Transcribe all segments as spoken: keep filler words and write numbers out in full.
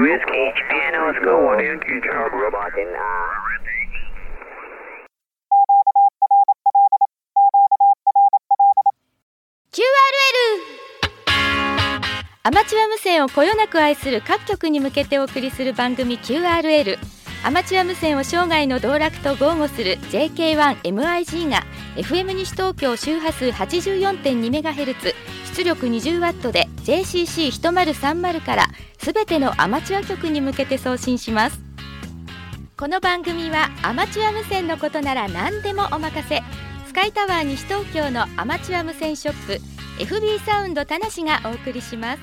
Whiskey, Japan, let's go on Yankee Charlie Robot in キューアールエル アマチュア無線をこよなく愛する各局に向けてお送りする番組 キューアールエル。 アマチュア無線を生涯の道楽と豪語する ジェーケーワンエムアイジー が エフエム 西東京周波数 はちじゅうよんてんにメガヘルツ 出力 にじゅうワット で ジェーシーシーひとまるさんまる からすべてのアマチュア局に向けて送信します。この番組はアマチュア無線のことなら何でもお任せ、スカイタワー西東京のアマチュア無線ショップ エフビー サウンド田無がお送りします。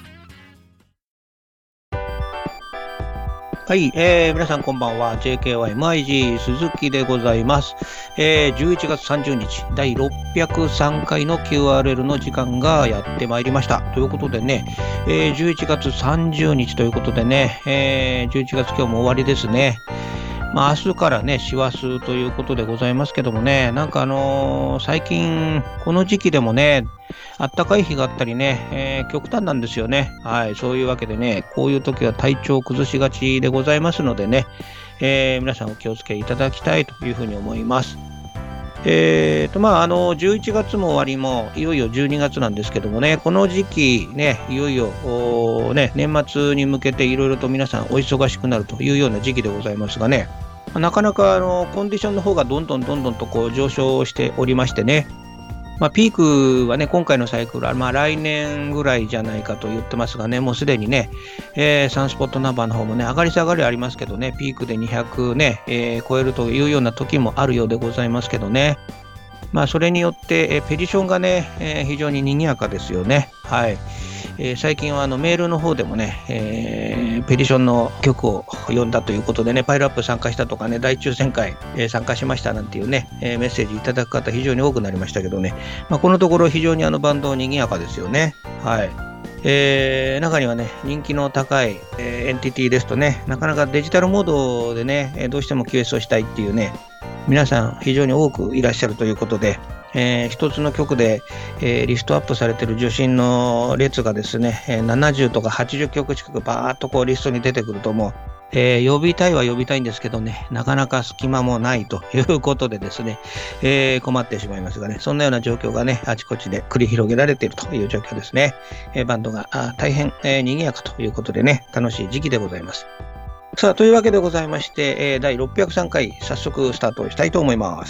はい、えー、皆さんこんばんは。 ジェーケーワンエムアイジー 鈴木でございます。えー、じゅういちがつさんじゅうにちだいろっぴゃくさんかいの キューアールエル の時間がやってまいりましたということでね、えー、じゅういちがつさんじゅうにちということでね、えー、じゅういちがつ今日も終わりですね。まあ明日からね師走ということでございますけどもね、なんかあのー、最近この時期でもねあったかい日があったりね、えー、極端なんですよね。はい、そういうわけでね、こういう時は体調を崩しがちでございますのでね、えー、皆さんお気をつけいただきたいというふうに思います。えーとまああのじゅういちがつも終わりもいよいよじゅうにがつなんですけどもね、この時期ねいよいよね年末に向けていろいろと皆さんお忙しくなるというような時期でございますがね、なかなかあのコンディションの方がどんどんどんどんとこう上昇しておりましてね、まあ、ピークはね今回のサイクルはまあ来年ぐらいじゃないかと言ってますがね、もうすでにね、えー、サンスポットナンバーの方もね上がり下がりありますけどね、ピークでにひゃくね、えー、超えるというような時もあるようでございますけどね、まあそれによって、えー、ペディションがね、えー、非常に賑やかですよね。はい、えー、最近はあのメールの方でもね、えー、ペディションの曲を読んだということでね、パイルアップ参加したとかね、大抽選会、えー、参加しましたなんていうね、えー、メッセージいただく方非常に多くなりましたけどね、まあ、このところ非常にあのバンド賑やかですよね。はい、えー、中にはね人気の高い、えー、エンティティですとね、なかなかデジタルモードでね、えー、どうしても キューエス をしたいっていうね皆さん非常に多くいらっしゃるということで、えー、一つの曲で、えー、リストアップされている受信の列がですね、えー、ななじゅうとかはちじゅっきょく近くバーっとこうリストに出てくるともう、えー、呼びたいは呼びたいんですけどね、なかなか隙間もないということでですね、えー、困ってしまいますがね、そんなような状況がねあちこちで繰り広げられているという状況ですね。えー、バンドが大変、えー、賑やかということでね、楽しい時期でございます。さあというわけでございまして、えー、だいろっぴゃくさんかい早速スタートしたいと思います。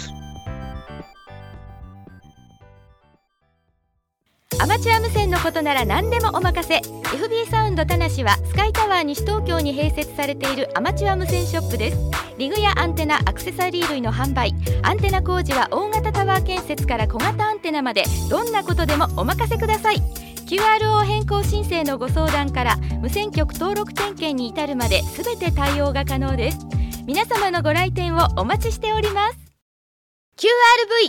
アマチュア無線のことなら何でもお任せ、 エフビー サウンド田無はスカイタワー西東京に併設されているアマチュア無線ショップです。リグやアンテナ、アクセサリー類の販売、アンテナ工事は大型タワー建設から小型アンテナまでどんなことでもお任せください。 キューアールオー 変更申請のご相談から無線局登録点検に至るまで全て対応が可能です。皆様のご来店をお待ちしております。 キューアールブイ。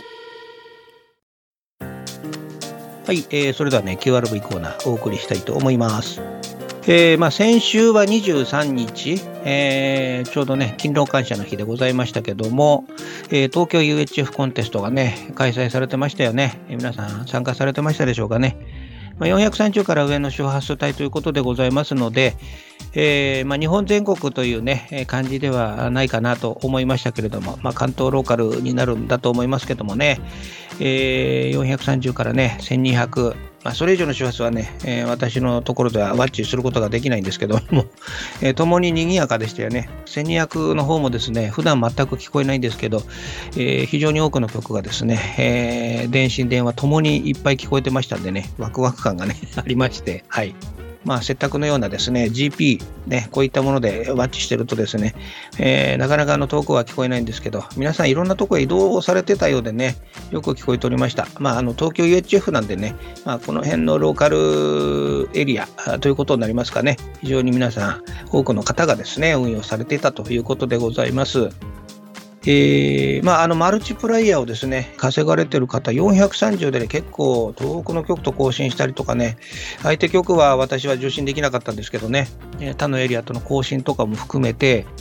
はい、えー、それではね キューアールブイ コーナーお送りしたいと思います。えーまあ、先週はにじゅうさんにち、えー、ちょうどね勤労感謝の日でございましたけども、えー、東京 ユーエイチエフ コンテストがね開催されてましたよね。えー、皆さん参加されてましたでしょうかね。まあ、よんひゃくさんじゅうから上の周波数帯ということでございますので、えーまあ、日本全国というね感じではないかなと思いましたけれども、まあ、関東ローカルになるんだと思いますけどもね、えー、よんひゃくさんじゅうからねせんにひゃく、まあ、それ以上の周波数はね、えー、私のところではワッチすることができないんですけども、えー、共に賑やかでしたよね。せんにひゃくの方もですね普段全く聞こえないんですけど、えー、非常に多くの曲がですね、えー、電信電話ともにいっぱい聞こえてましたんでね、ワクワク感がねありまして、はい、まあ、接託のようなですね ジーピー、ね、こういったものでワッチしてるとですね、えー、なかなかあの遠くは聞こえないんですけど、皆さんいろんなところへ移動されてたようでねよく聞こえておりました。まあ、あの東京 ユーエイチエフ なんでね、まあ、この辺のローカルエリアということになりますかね、非常に皆さん多くの方がですね運用されていたということでございます。えーまあ、あのマルチプライヤーをですね稼がれてる方よんひゃくさんじゅうで、ね、結構遠くの局と交信したりとかね、相手局は私は受信できなかったんですけどね、他のエリアとの交信とかも含めて、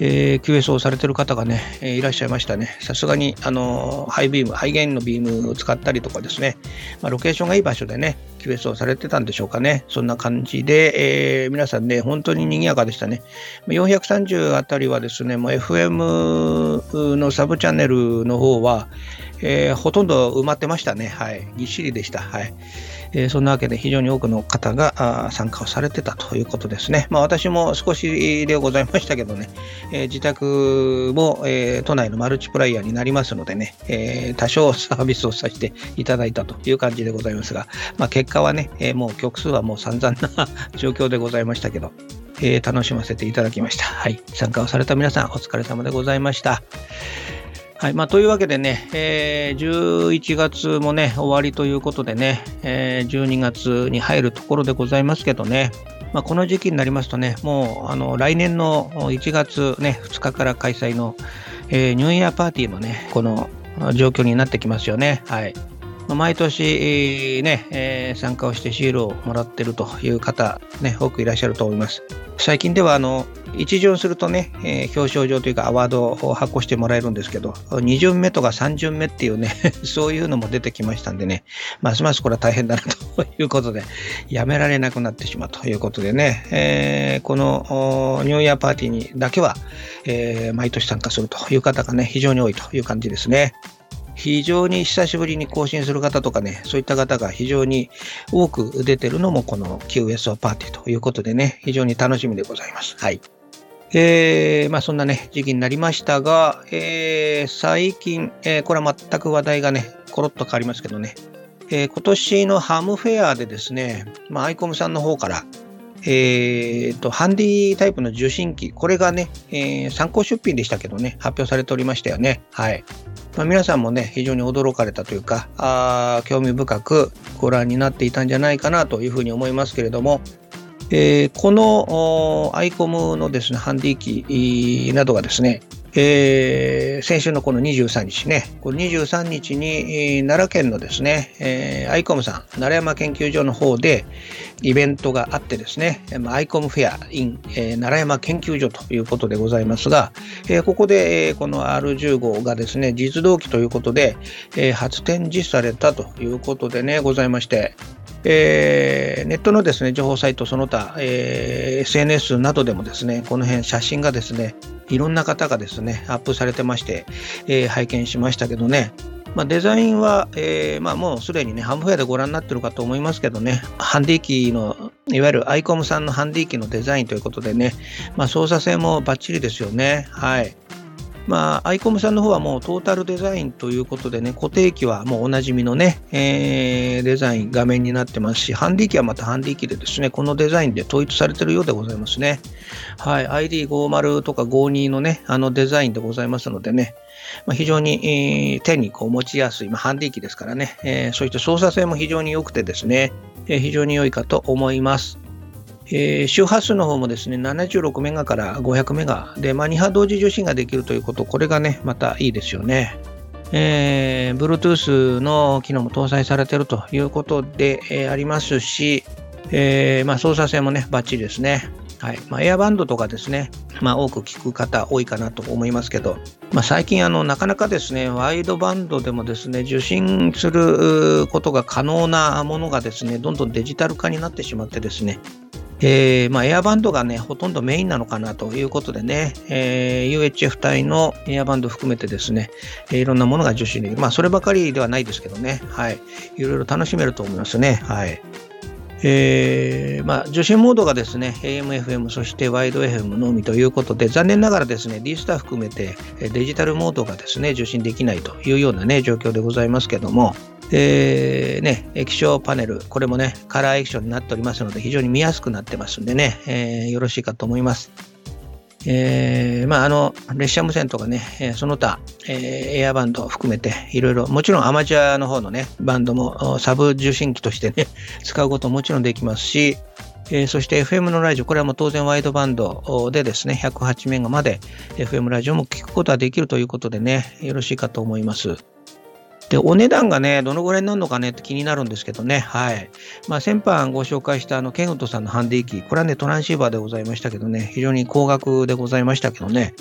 えー、キューエス をされてる方がね、えーいらっしゃいましたね。さすがに、あのーハイビーム、ハイゲインのビームを使ったりとかですね、まあ、ロケーションがいい場所でね、キューエス をされてたんでしょうかね。そんな感じで、えー皆さんね、本当に賑やかでしたね。よんひゃくさんじゅうあたりはですね、もう エフエム のサブチャンネルの方は、えーほとんど埋まってましたね。はい。ぎっしりでした。はい。えーそんなわけで非常に多くの方があー参加をされてたということですね。まあ私も少しでございましたけどね、えー自宅も、えー都内のマルチプライヤーになりますのでね、えー多少サービスをさせていただいたという感じでございますが、まあ結果はね、えーもう曲数はもう散々な状況でございましたけど、えー楽しませていただきました。はい。参加をされた皆さんお疲れ様でございました。はいまあ、というわけでね、えーじゅういちがつもね、終わりということでね、えーじゅうにがつに入るところでございますけどね、まあ、この時期になりますとね、もうあの来年のいちがつ、ね、ふつかから開催の、えーニューイヤーパーティーもね、この状況になってきますよね。はいまあ毎年、えーねえー参加をしてシールをもらっているという方、ね、多くいらっしゃると思います。最近ではあのいち巡するとね、えー表彰状というかアワードを発行してもらえるんですけど、に巡目とかさん巡目っていうねそういうのも出てきましたんでね、ますますこれは大変だなということでやめられなくなってしまうということでね、えーこのおニューイヤーパーティーにだけは、えー毎年参加するという方がね非常に多いという感じですね。非常に久しぶりに更新する方とかね、そういった方が非常に多く出てるのもこの キューエスオー パーティーということでね、非常に楽しみでございます。はい。えー、まあそんなね、時期になりましたが、えー最近、えーこれは全く話題がね、コロッと変わりますけどね、えー今年のハムフェアでですね、まあアイコムさんの方から、えーと、ハンディタイプの受信機、これがね、えー参考出品でしたけどね、発表されておりましたよね。はい。まあ、皆さんもね、非常に驚かれたというか、あー興味深くご覧になっていたんじゃないかなというふうに思いますけれども、えーこのおアイコムのですね、ハンディ機などがですね、えー先週のこのにじゅうさんにちね、このにじゅうさんにちにえー奈良県のですね、えーアイコムさん、奈良山研究所の方でイベントがあってですね、えーまあアイコムフェア in、えー奈良山研究所ということでございますが、えーここで、えーこの アールじゅうご がですね、実動機ということで、えー初展示されたということでね、ございまして、えーネットのですね、情報サイトその他、えーエスエヌエス などでもですね、この辺写真がですね、いろんな方がですね、アップされてまして、えー拝見しましたけどね、まあ、デザインは、えーまあ、もうすでにね、ハムフェアでご覧になってるかと思いますけどね、ハンディ機の、いわゆるアイコムさんのハンディ機のデザインということでね、まあ、操作性もバッチリですよね。はい。まあ、アイコムさんの方はもうトータルデザインということでね、固定機はもうおなじみのね、えーデザイン、画面になってますし、ハンディ機はまたハンディ機でですね、このデザインで統一されているようでございますね。はい、アイディーごじゅう とかごじゅうにのね、あのデザインでございますのでね、まあ、非常に、えー手にこう持ちやすい、まあ、ハンディ機ですからね、えーそして操作性も非常に良くてですね、えー非常に良いかと思います。えー周波数の方もですね、ななじゅうろくメガからごひゃくメガで、まあ、に波同時受信ができるということ、これがね、またいいですよね。えー、Bluetooth の機能も搭載されているということで、えーありますし、えーまあ、操作性もね、バッチリですね。はいまあ、エアバンドとかですね、まあ、多く聞く方多いかなと思いますけど、まあ、最近あのなかなかですね、ワイドバンドでもですね、受信することが可能なものがですね、どんどんデジタル化になってしまってですね、えーまあ、エアバンドがね、ほとんどメインなのかなということでね、えー、ユーエイチエフ 帯のエアバンド含めてですね、えーいろんなものが受信できる。まあ、そればかりではないですけどね、はい。いろいろ楽しめると思いますね。はい。えーまあ、受信モードがですね、エーエムエフエム、そしてワイド エフエム のみということで、残念ながらですね、D スター含めてデジタルモードがですね、受信できないというようなね、状況でございますけども、えーね、液晶パネル、これもね、カラー液晶になっておりますので、非常に見やすくなってますんでね、えーよろしいかと思います。えーまあ、あの列車無線とかね、えーその他、えーエアバンドを含めていろいろ、もちろんアマチュアの方のねバンドもサブ受信機としてね使うことももちろんできますし、えーそして エフエム のラジオ、これはもう当然ワイドバンドでですね、ひゃくはちメガまで エフエム ラジオも聞くことができるということでね、よろしいかと思います。で、お値段がね、どのぐらいになるのかねって気になるんですけどね、はい。まあ、先般ご紹介したあのケンウッドさんのハンディ機、これはね、トランシーバーでございましたけどね、非常に高額でございましたけどね、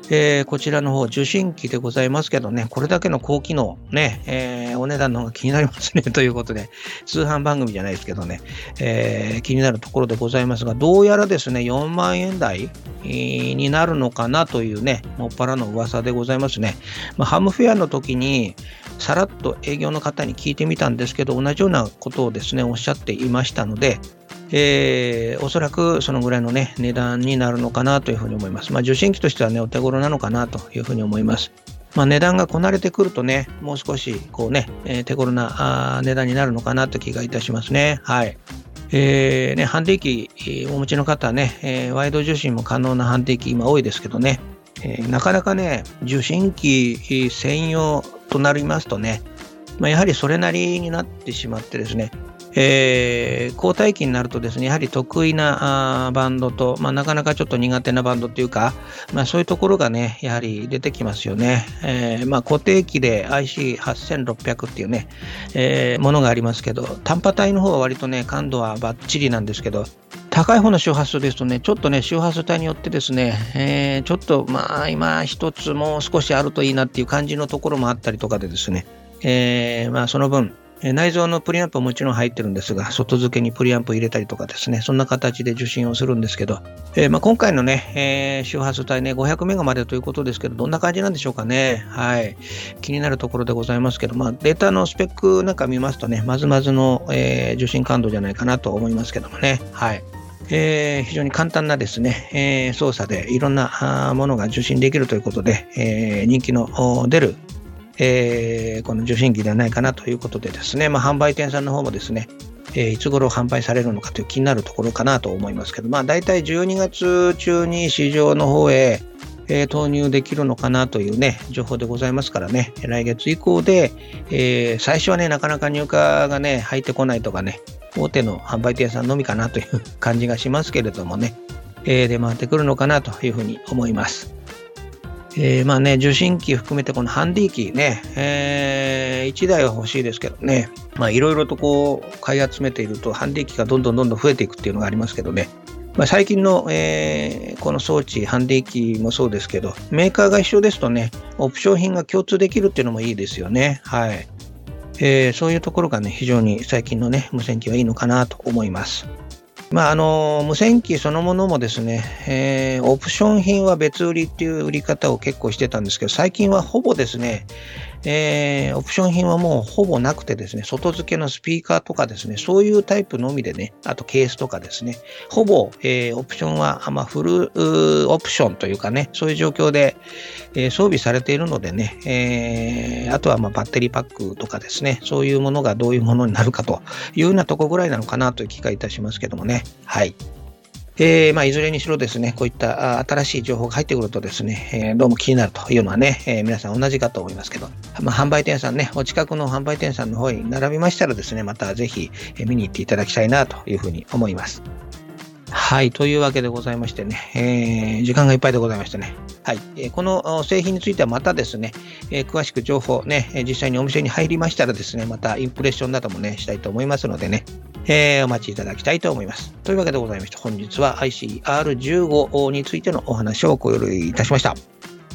えー、こちらの方受信機でございますけどね、これだけの高機能ね、えー、お値段の方が気になりますねということで、通販番組じゃないですけどね、えー、気になるところでございますが、どうやらですねよんまんえん台になるのかなというね、もっぱらの噂でございますね。まあ、ハムフェアの時にさらっと営業の方に聞いてみたんですけど、同じようなことをですねおっしゃっていましたので、えー、おそらくそのぐらいのね値段になるのかなというふうに思います。まあ、受信機としてはねお手頃なのかなというふうに思います。まあ、値段がこなれてくるとね、もう少しこうね、えー、手頃なあ値段になるのかなという気がいたしますね。はい。えーね、判定機お持ちの方はね、えー、ワイド受信も可能な判定機今多いですけどね、えー、なかなかね受信機専用となりますとね、まあ、やはりそれなりになってしまってですね、えー、交代機になるとですね、やはり得意なあバンドと、まあ、なかなかちょっと苦手なバンドっていうか、まあ、そういうところがね、やはり出てきますよね。えーまあ、固定機で アイシーはちせんろっぴゃく っていうね、えー、ものがありますけど、単波帯の方は割とね、感度はバッチリなんですけど、高い方の周波数ですとね、ちょっとね、周波数帯によってですね、えー、ちょっとまあ今一つもう少しあるといいなっていう感じのところもあったりとかでですね、えー、まあその分、内蔵のプリアンプはもちろん入ってるんですが、外付けにプリアンプ入れたりとかですね、そんな形で受信をするんですけど、えーまあ、今回のね、えー、周波数帯ね、ごひゃくメガまでということですけど、どんな感じなんでしょうかね。はい。気になるところでございますけど、まあ、データのスペックなんか見ますとね、まずまずの、えー、受信感度じゃないかなと思いますけどもね。はい。えー、非常に簡単なですね、えー、操作でいろんなものが受信できるということで、えー、人気の出るえー、この受信機ではないかなということでですね、まあ、販売店さんの方もですね、えー、いつ頃販売されるのかという気になるところかなと思いますけど、まあ、大体じゅうにがつ中に市場の方へ、えー、投入できるのかなというね、情報でございますからね、来月以降で、えー、最初はね、なかなか入荷がね、入ってこないとかね、大手の販売店さんのみかなという感じがしますけれどもね、えー、出回ってくるのかなというふうに思います。えー、まあね、受信機含めてこのハンディ機ね、えー、いちだいは欲しいですけどね、まあいろいろとこう買い集めているとハンディ機がどんどんどんどん増えていくっていうのがありますけどね、まあ、最近の、えー、この装置、ハンディ機もそうですけど、メーカーが一緒ですとね、オプション品が共通できるっていうのもいいですよね。はい。えー、そういうところがね、非常に最近のね、無線機はいいのかなと思います。まあ、あの無線機そのものもですね、えー、オプション品は別売りっていう売り方を結構してたんですけど、最近はほぼですね、えー、オプション品はもうほぼなくてですね、外付けのスピーカーとかですね、そういうタイプのみでね、あとケースとかですね、ほぼ、えー、オプションは、まあ、フルオプションというかね、そういう状況で、えー、装備されているのでね、えー、あとはまあバッテリーパックとかですね、そういうものがどういうものになるかというようなところぐらいなのかなという気がいたしますけどもね。はい。えーまあ、いずれにしろですね、こういった新しい情報が入ってくるとですね、えー、どうも気になるというのはね、えー、皆さん同じかと思いますけど、まあ、販売店さんね、お近くの販売店さんの方に並びましたらですね、またぜひ見に行っていただきたいなというふうに思います。はい、というわけでございましてね、えー、時間がいっぱいでございましてね、はい、えー、この製品についてはまたですね、えー、詳しく情報ね、実際にお店に入りましたらですね、またインプレッションなどもね、したいと思いますのでね、えー、お待ちいただきたいと思います。というわけでございまして、本日は アイシーアールじゅうご についてのお話をご用意いたしました。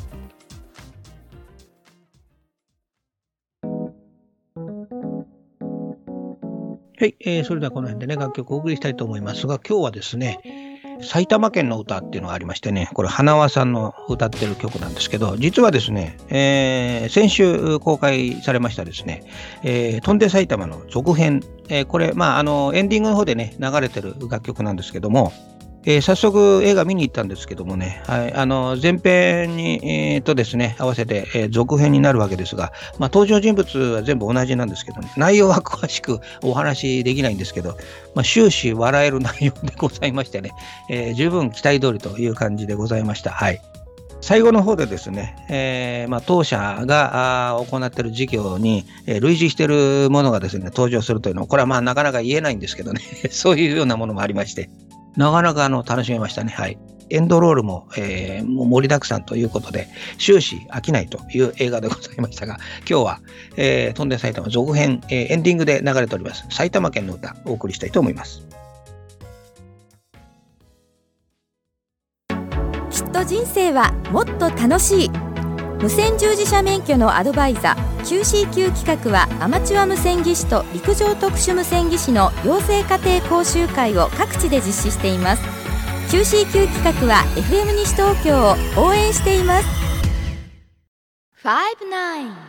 はい、えー、それではこの辺でね、楽曲をお送りしたいと思いますが、今日はですね、埼玉県の歌っていうのがありましてね、これ花輪さんの歌ってる曲なんですけど、実はですね、えー、先週公開されましたですね、えー、飛んで埼玉の続編、えー、これ、まあ、あの、エンディングの方でね、流れてる楽曲なんですけども、えー、早速映画見に行ったんですけどもね、はい、あの前編に、えー、とですね合わせて、えー、続編になるわけですが、まあ、登場人物は全部同じなんですけど、ね、内容は詳しくお話できないんですけど、まあ、終始笑える内容でございましてね、えー、十分期待通りという感じでございました。はい。最後の方でですね、えーまあ、当社が行っている事業に、えー、類似しているものがですね登場するというのは、これはまあなかなか言えないんですけどねそういうようなものもありまして、なかなかあの楽しめましたね。はい。エンドロールも、えー、もう盛りだくさんということで、終始飽きないという映画でございましたが、今日は、えー、飛んで埼玉続編、えー、エンディングで流れております埼玉県の歌をお送りしたいと思います。 きっとと人生はもっと楽しい。無線従事者免許のアドバイザー キューシーキュー 企画はアマチュア無線技師と陸上特殊無線技師の養成家庭講習会を各地で実施しています。 キューシーキュー 企画は エフエム 西東京を応援しています。ファイブナイン。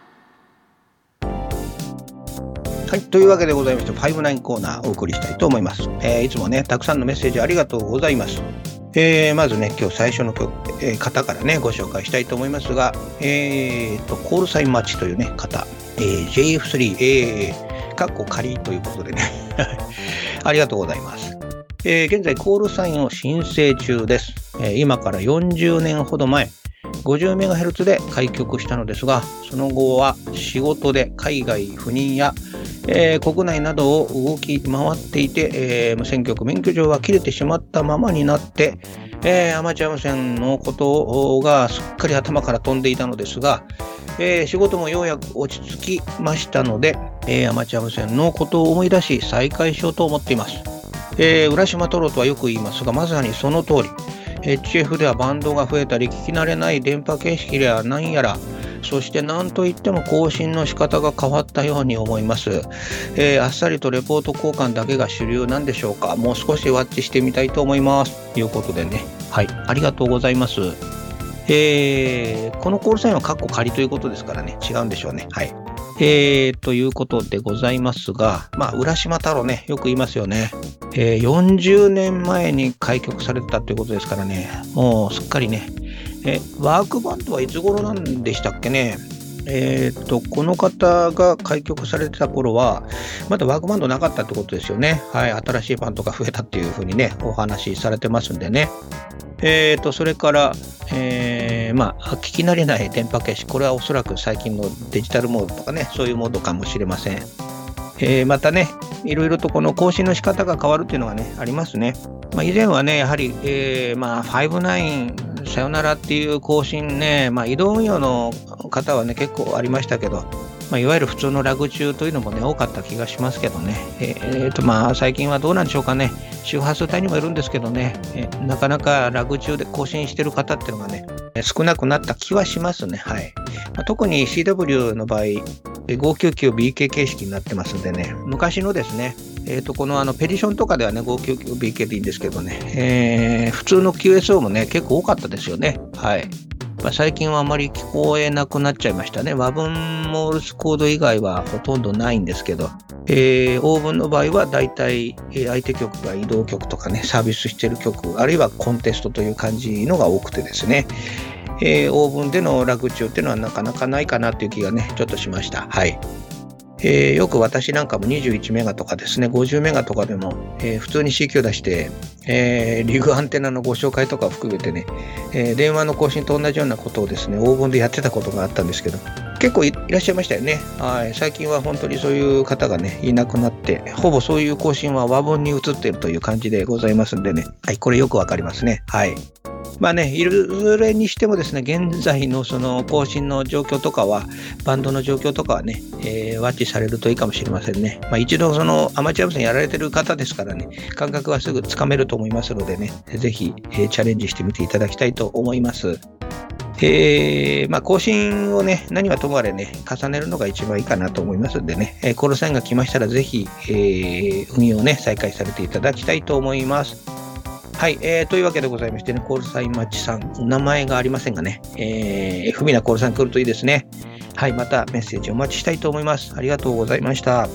はい、というわけでございましてファイブナインコーナーお送りしたいと思います。えー、いつもねたくさんのメッセージありがとうございます。えー、まずね今日最初の曲、えー、方からねご紹介したいと思いますが、えー、とコールサインマッチというね方、えー、ジェイエフスリー、えー、かっこ仮ということでねありがとうございます。えー、現在コールサインを申請中です。えー、今からよんじゅうねんほど前 ごじゅうメガヘルツ で開局したのですが、その後は仕事で海外赴任やえー、国内などを動き回っていて、えー、無線局免許状は切れてしまったままになって、えー、アマチュア無線のことがすっかり頭から飛んでいたのですが、えー、仕事もようやく落ち着きましたので、えー、アマチュア無線のことを思い出し再開しようと思っています。えー、浦島太郎とはよく言いますが、まさにその通り エイチエフ ではバンドが増えたり聞き慣れない電波形式や何やら、そして何といっても更新の仕方が変わったように思います。えー、あっさりとレポート交換だけが主流なんでしょうか。もう少しワッチしてみたいと思いますということでね、はい、ありがとうございます。えー、このコールサインはカッコ仮ということですからね、違うんでしょうね。はい。えー、ということでございますが、まあ浦島太郎ねよく言いますよね。えー、よんじゅうねんまえに開局されてたということですからね、もうすっかりね、えワークバンドはいつ頃なんでしたっけね。えー、っとこの方が開局されてた頃はまだワークバンドなかったってことですよね。はい、新しいバンドが増えたっていうふうにねお話しされてますんでね。えー、っとそれから、えー、まあ聞き慣れない電波形式、これはおそらく最近のデジタルモードとかね、そういうモードかもしれません。えー、またねいろいろとこの更新の仕方が変わるっていうのがねありますね。まあ、以前はねやはり、えー、まあファイブナインさよならっていう更新ね、まあ、移動運用の方はね結構ありましたけど、まあ、いわゆる普通のラグ中というのもね多かった気がしますけどね。えー、とまあ最近はどうなんでしょうかね。周波数帯にもいるんですけどね、えー、なかなかラグ中で更新してる方っていうのがね少なくなった気はしますね。はい。まあ、特に シーダブリュー の場合 ごひゃくきゅうじゅうビーケー 形式になってますんでね、昔のですねえー、とこのあのペディションとかではね ごひゃくきゅうじゅうビーケー でいいんですけどね、えー、普通の キューエスオー もね結構多かったですよね。はい。まあ、最近はあまり聞こえなくなっちゃいましたね。和文モールスコード以外はほとんどないんですけど、えー、オーブンの場合はだいたい相手局が移動局とかねサービスしてる局、あるいはコンテストという感じのが多くてですね、えー、オーブンでのラグ中っていうのはなかなかないかなっていう気がねちょっとしました。はい。えー、よく私なんかもにじゅういちメガとかですねごじゅうメガとかでも、えー、普通に シーキュー 出して、えー、リグアンテナのご紹介とかを含めてね、えー、電話の更新と同じようなことをですねオーブンでやってたことがあったんですけど、結構 い, いらっしゃいましたよね。はい。最近は本当にそういう方がねいなくなって、ほぼそういう更新は和文に移っているという感じでございますんでね、はい、これよくわかりますね。はい。まあね、いずれにしてもですね、現在のその更新の状況とかは、バンドの状況とかはね、えー、ワッチされるといいかもしれませんね。まあ、一度そのアマチュア無線やられてる方ですからね、感覚はすぐつかめると思いますのでね、ぜひ、えー、チャレンジしてみていただきたいと思います。えーまあ、更新をね、何はともあれね、重ねるのが一番いいかなと思いますんでね、えー、コールサインが来ましたら、ぜひ、えー、運用をね、再開されていただきたいと思います。はい、えー、というわけでございましてね、コールサインマッチさん、名前がありませんがね、えー、不備なコールサイン来るといいですね。はい、またメッセージお待ちしたいと思います。ありがとうございました。はい、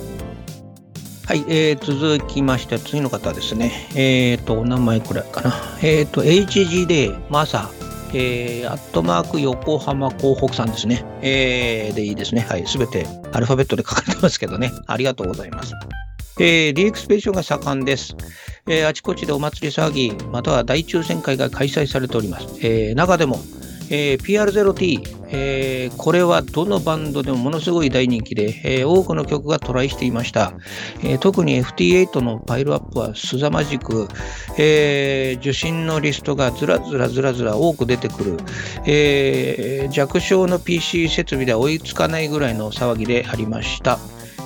えー、続きまして次の方ですね。えーと、お名前これかな。えーと、エイチジーディー マサ、えー、アットマーク横浜港北さんですね。えー、でいいですね。はい、すべてアルファベットで書かれてますけどね。ありがとうございます。えー、ディーエクスペーションが盛んです。えー、あちこちでお祭り騒ぎ、または大抽選会が開催されております。えー、中でも、えー、ピーアールゼロティー、えー、これはどのバンドでもものすごい大人気で、えー、多くの曲がトライしていました。えー、特に エフティーエイト のパイルアップは凄まじく、えー、受信のリストがずらずらずらずら多く出てくる、えー、弱小の ピーシー 設備では追いつかないぐらいの騒ぎでありました。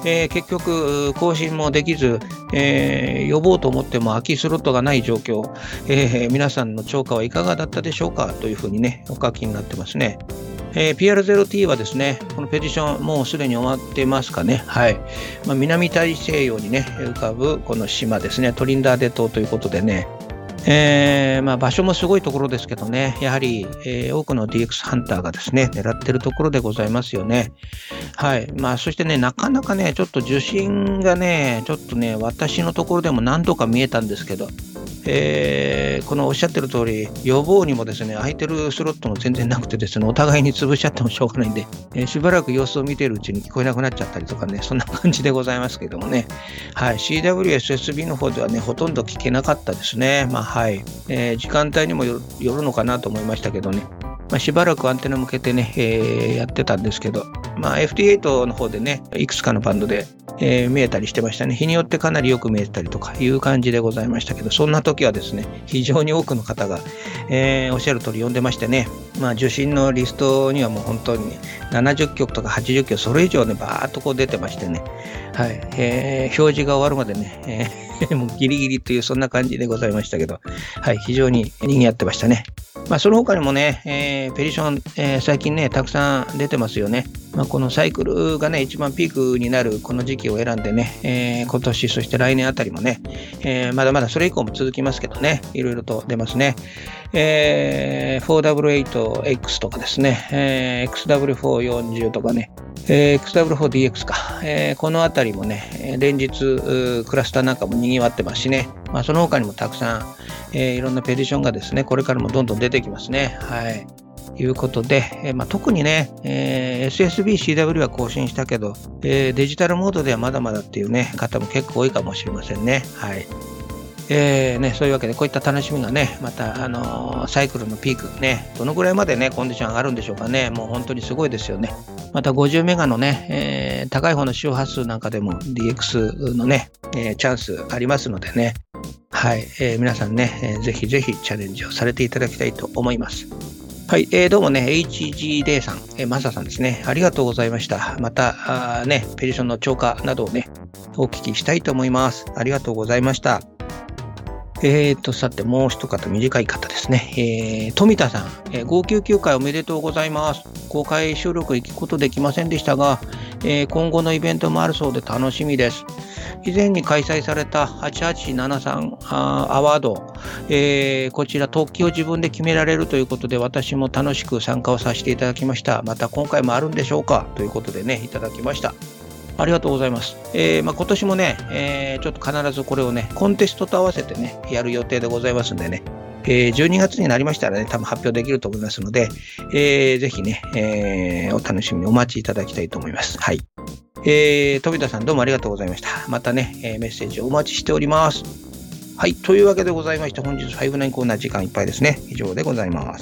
えー、結局更新もできず、えー、呼ぼうと思っても空きスロットがない状況、えー、皆さんの超過はいかがだったでしょうかというふうにね、お書きになってますね。えー、ピーアールゼロティー はですね、このペティションもうすでに終わってますかね。はい。まあ、南大西洋にね、浮かぶこの島ですね、トリンダーデ島ということでね、えーまあ、場所もすごいところですけどね、やはり、えー、多くの ディーエックス ハンターがですね、狙ってるところでございますよね。はい。まあ、そしてね、なかなかね、ちょっと受信がね、ちょっとね、私のところでも何度か見えたんですけど、えー、このおっしゃってる通り、予防にもですね、空いてるスロットも全然なくてですね、お互いに潰しちゃってもしょうがないんで、えー、しばらく様子を見ているうちに聞こえなくなっちゃったりとかね、そんな感じでございますけどもね。はい。シーダブリューエスエスビー の方ではね、ほとんど聞けなかったですね。まあ、はい。えー、時間帯にもよるのかなと思いましたけどね。まあ、しばらくアンテナ向けてね、えー、やってたんですけど、まあ、エフティーエイト の方でね、いくつかのバンドで、えー、見えたりしてましたね。日によってかなりよく見えたりとかいう感じでございましたけど、そんな時はですね、非常に多くの方が、えー、おっしゃる通り呼んでましてね、まあ、受信のリストにはもう本当にななじゅっきょくとかはちじゅっきょく、それ以上ね、バーっとこう出てましてね、はい、えー、表示が終わるまでね、えー、もうギリギリというそんな感じでございましたけど、はい、非常に賑わってましたね。まあ、その他にもね、えー、ペティション、えー、最近ね、たくさん出てますよね。まあ、このサイクルがね、一番ピークになるこの時期を選んでね、えー、今年、そして来年あたりもね、えー、まだまだそれ以降も続きますけどね、いろいろと出ますね。えー、フォーダブリューエイトエックス とかですね、えー、エックスダブリューフォーよんじゅう とかね、えー、エックスダブリューフォーディーエックス か、えー、このあたりもね、連日クラスターなんかも賑わってますしね、まあ、その他にもたくさん、えー、いろんなペティションがですね、これからもどんどん出てきますね。はい。ということで、えーまあ、特にね、えー、エスエスビーシーダブリュー は更新したけど、えー、デジタルモードではまだまだっていうね、方も結構多いかもしれませんね。はい。えーね、そういうわけでこういった楽しみがね、また、あのー、サイクルのピークね、どのぐらいまでね、コンディション上がるんでしょうかね。もう本当にすごいですよね。またごじゅうメガのね、えー、高い方の周波数なんかでも ディーエックス のね、えー、チャンスありますのでね。はい、えー、皆さんね、えー、ぜひぜひチャレンジをされていただきたいと思います。はい、えー、どうもね、エイチジーディー さん、えー、マサさんですね、ありがとうございました。また、あね、ペティションの超過などをね、お聞きしたいと思います。ありがとうございました。えーと、さて、もう一方、短い方ですね。えー、富田さん、えー、ごひゃくきゅうじゅうきゅうかいおめでとうございます。公開収録行くことできませんでしたが、えー、今後のイベントもあるそうで楽しみです。以前に開催されたはちはちななさんアワード、えー、こちら特記を自分で決められるということで、私も楽しく参加をさせていただきました。また今回もあるんでしょうかということでね、いただきました。ありがとうございます。えーまあ、今年もね、えー、ちょっと必ずこれをね、コンテストと合わせてね、やる予定でございますんでね、えー、じゅうにがつになりましたらね、多分発表できると思いますので、えー、ぜひね、えー、お楽しみにお待ちいただきたいと思います。はい。えー、富田さんどうもありがとうございました。またね、えー、メッセージをお待ちしております。はい。というわけでございまして、本日ごじゅうきゅうコーナー時間いっぱいですね。以上でございます。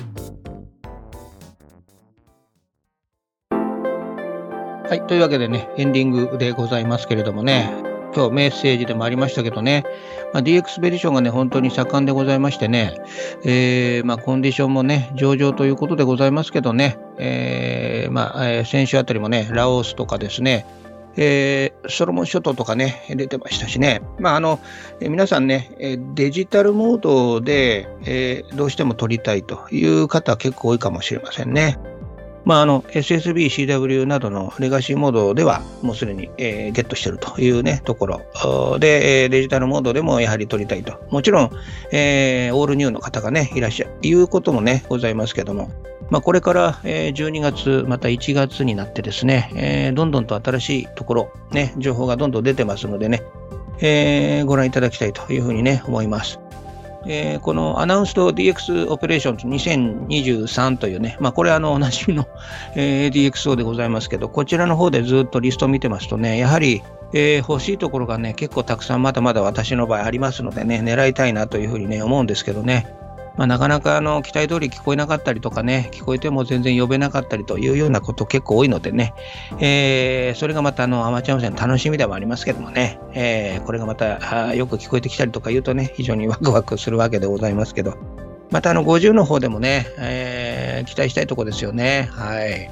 はい。というわけでね、エンディングでございますけれどもね、今日メッセージでもありましたけどね、まあ、ディーエックス ペティションがね、本当に盛んでございましてね、えー、まあ、コンディションもね、上々ということでございますけどね、えー、まあ、えー、先週あたりもね、ラオスとかですね、えー、ソロモン諸島とかね、出てましたしね、まあ、あの、えー、皆さんね、デジタルモードで、えー、どうしても撮りたいという方は結構多いかもしれませんね。まあ、あの エスエスビー、シーダブリュー などのレガシーモードではもうすでに、えー、ゲットしているというねところで、デジタルモードでもやはり取りたいと。もちろん、えー、オールニューの方がねいらっしゃるいうこともねございますけども、まあ、これから、えー、じゅうにがつまたいちがつになってですね、えー、どんどんと新しいところね情報がどんどん出てますのでね、えー、ご覧いただきたいというふうにね思います。えー、このアナウンスド ディーエックス オペレーションズにせんにじゅうさんというね、まあこれはあのおなじみの、えー、ディーエックスオー でございますけど、こちらの方でずっとリストを見てますとね、やはり、えー、欲しいところがね、結構たくさんまだまだ私の場合ありますのでね、狙いたいなというふうにね、思うんですけどね。まあ、なかなかあの期待通り聞こえなかったりとかね、聞こえても全然呼べなかったりというようなこと結構多いのでね、えー、それがまたあのアマチュア無線の楽しみでもありますけどもね、えー、これがまたよく聞こえてきたりとか言うとね、非常にワクワクするわけでございますけど、またあのごじゅうの方でもね、えー、期待したいところですよね。はい。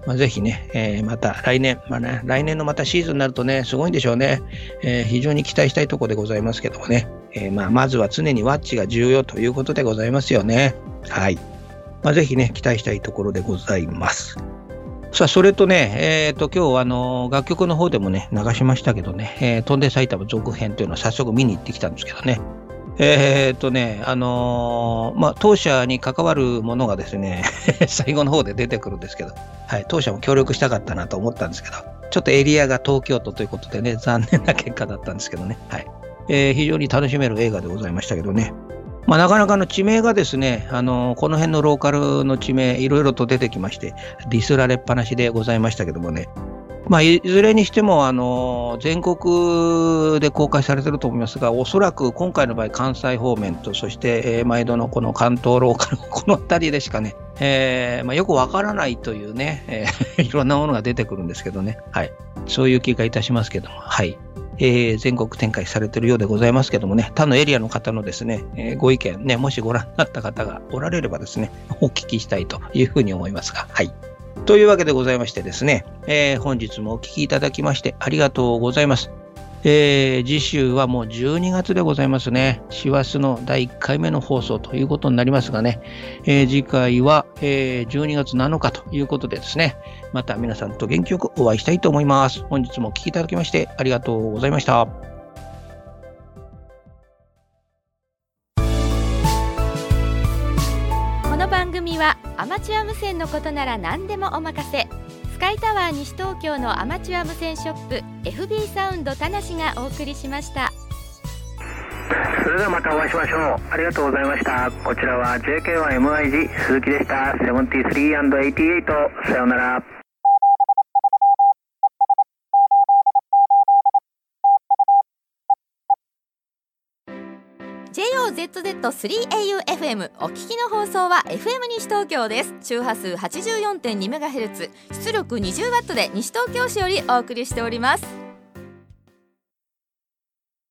まあ、ぜひね、えー、また来年、まあね、来年のまたシーズンになるとね、すごいんでしょうね。えー、非常に期待したいところでございますけどもね。えー、まあ、まずは常にワッチが重要ということでございますよね。はい。まあ、ぜひね、期待したいところでございます。さあ、それとね、えっと、今日、あの、楽曲の方でもね、流しましたけどね、えー、飛んで埼玉続編というのを早速見に行ってきたんですけどね。えーっとね、あのー、まあ、当社に関わるものがですね、最後の方で出てくるんですけど、はい、当社も協力したかったなと思ったんですけど、ちょっとエリアが東京都ということでね、残念な結果だったんですけどね、はい。えー、非常に楽しめる映画でございましたけどね。まあ、なかなかの地名がですね、あのー、この辺のローカルの地名、いろいろと出てきまして、ディスられっぱなしでございましたけどもね、まあ、いずれにしても、あの、全国で公開されていると思いますが、おそらく今回の場合、関西方面と、そして、えー、毎度のこの関東ローカル、この辺りでしかね、えーまあ、よくわからないというね、えー、いろんなものが出てくるんですけどね、はい。そういう気がいたしますけども、はい。えー、全国展開されているようでございますけどもね、他のエリアの方のですね、えー、ご意見ね、もしご覧になった方がおられればですね、お聞きしたいというふうに思いますが、はい。というわけでございましてですね、えー、本日もお聞きいただきましてありがとうございます。えー、次週はもうじゅうにがつでございますね。師走のだいいっかいめの放送ということになりますがね、えー、次回は、えー、じゅうにがつなのかということでですね、また皆さんと元気よくお会いしたいと思います。本日もお聞きいただきましてありがとうございました。 この番組はアマチュア無線のことなら何でもお任せ、スカイタワー西東京のアマチュア無線ショップ エフビー サウンド田無がお送りしました。 それではまたお会いしましょう。ありがとうございました。こちらは ジェイケーワイエムアイジー 鈴木でした。ななじゅうさんアンドはちじゅうはち、さようなら。 ジェイオーゼットゼットスリーエーユーエフエム お聞きの放送は エフエム 西東京です。周波数 はちじゅうよんてんにメガヘルツ、出力 にじゅうワット で西東京市よりお送りしております。